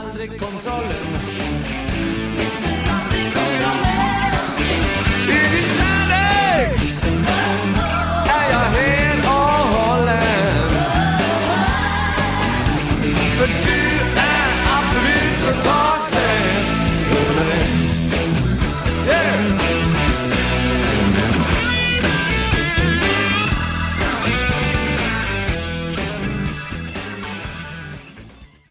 aldrig kontrollen. Mister aldrig kontrollen. I din kärlek är jag helt och hållen. För du